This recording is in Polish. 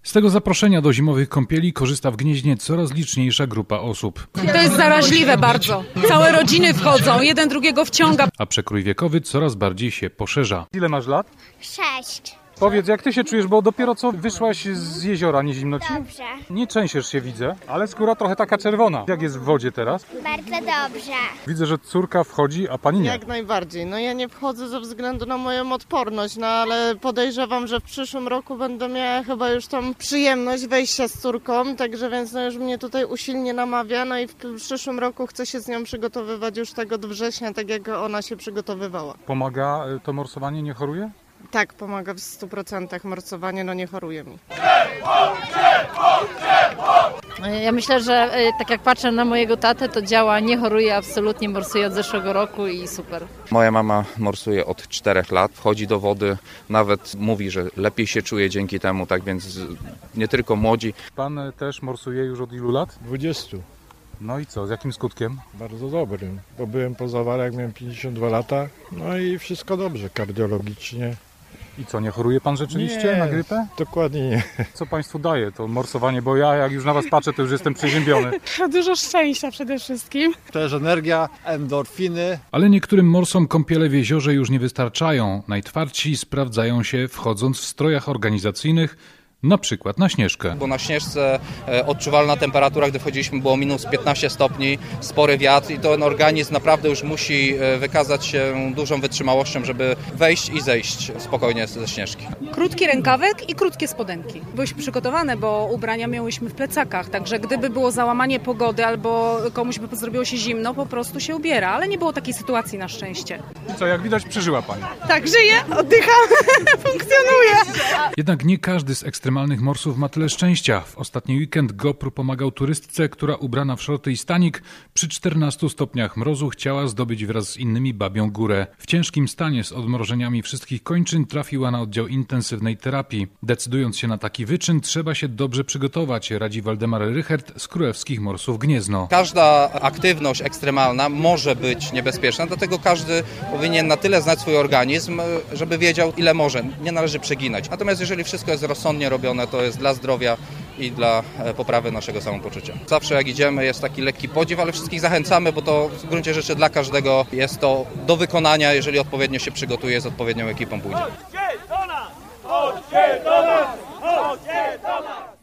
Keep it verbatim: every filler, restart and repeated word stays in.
Z tego zaproszenia do zimowych kąpieli korzysta w Gnieźnie coraz liczniejsza grupa osób. To jest zaraźliwe bardzo. Całe rodziny wchodzą, jeden drugiego wciąga. A przekrój wiekowy coraz bardziej się poszerza. Ile masz lat? Sześć. Powiedz, jak ty się czujesz, bo dopiero co wyszłaś z jeziora, nie zimno ci? Dobrze. Nie trzęsiesz się, widzę, ale skóra trochę taka czerwona. Jak jest w wodzie teraz? Bardzo dobrze. Widzę, że córka wchodzi, a pani nie. Jak najbardziej. No ja nie wchodzę ze względu na moją odporność, no ale podejrzewam, że w przyszłym roku będę miała chyba już tą przyjemność wejścia z córką, także więc no już mnie tutaj usilnie namawia, no i w przyszłym roku chcę się z nią przygotowywać już tego do września, tak jak ona się przygotowywała. Pomaga to morsowanie, nie choruje? Tak, pomaga w stu procentach morsowanie, no nie choruje mi. Ja myślę, że tak jak patrzę na mojego tatę, to działa, nie choruje, absolutnie morsuje od zeszłego roku i super. Moja mama morsuje od czterech lat, wchodzi do wody, nawet mówi, że lepiej się czuje dzięki temu, tak więc nie tylko młodzi. Pan też morsuje już od ilu lat? dwudziestu. No i co, z jakim skutkiem? Bardzo dobrym, bo byłem po zawarach, miałem pięćdziesiąt dwa lata, no i wszystko dobrze, kardiologicznie. I co, nie choruje pan rzeczywiście nie, na grypę? Dokładnie nie. Co państwu daje to morsowanie, bo ja jak już na was patrzę, to już jestem przeziębiony. Dużo szczęścia przede wszystkim. Też energia, endorfiny. Ale niektórym morsom kąpiele w jeziorze już nie wystarczają. Najtwardsi sprawdzają się wchodząc w strojach organizacyjnych, na przykład na Śnieżkę. Bo na Śnieżce odczuwalna temperatura, gdy wchodziliśmy, było minus piętnaście stopni, spory wiatr i ten organizm naprawdę już musi wykazać się dużą wytrzymałością, żeby wejść i zejść spokojnie ze Śnieżki. Krótki rękawek i krótkie spodenki. Byłyśmy przygotowane, bo ubrania miałyśmy w plecakach, także gdyby było załamanie pogody albo komuś by zrobiło się zimno, po prostu się ubiera, ale nie było takiej sytuacji na szczęście. I co, jak widać, przeżyła pani. Tak, żyję, oddycham, funkcjonuję. Jednak nie każdy z ekstremalnych morsów ma tyle szczęścia. W ostatni weekend GoPro pomagał turystce, która ubrana w szorty i stanik przy czternastu stopniach mrozu chciała zdobyć wraz z innymi Babią Górę. W ciężkim stanie z odmrożeniami wszystkich kończyn trafiła na oddział intensywnej terapii. Decydując się na taki wyczyn, trzeba się dobrze przygotować, radzi Waldemar Rychert z Królewskich Morsów Gniezno. Każda aktywność ekstremalna może być niebezpieczna, dlatego każdy powinien na tyle znać swój organizm, żeby wiedział, ile może. Nie należy przeginać. Natomiast jeżeli wszystko jest rozsądnie robione, to jest dla zdrowia i dla poprawy naszego samopoczucia. Zawsze jak idziemy jest taki lekki podziw, ale wszystkich zachęcamy, bo to w gruncie rzeczy dla każdego jest to do wykonania, jeżeli odpowiednio się przygotuje, z odpowiednią ekipą pójdzie. Chodźcie do nas! Chodźcie do nas! Chodźcie!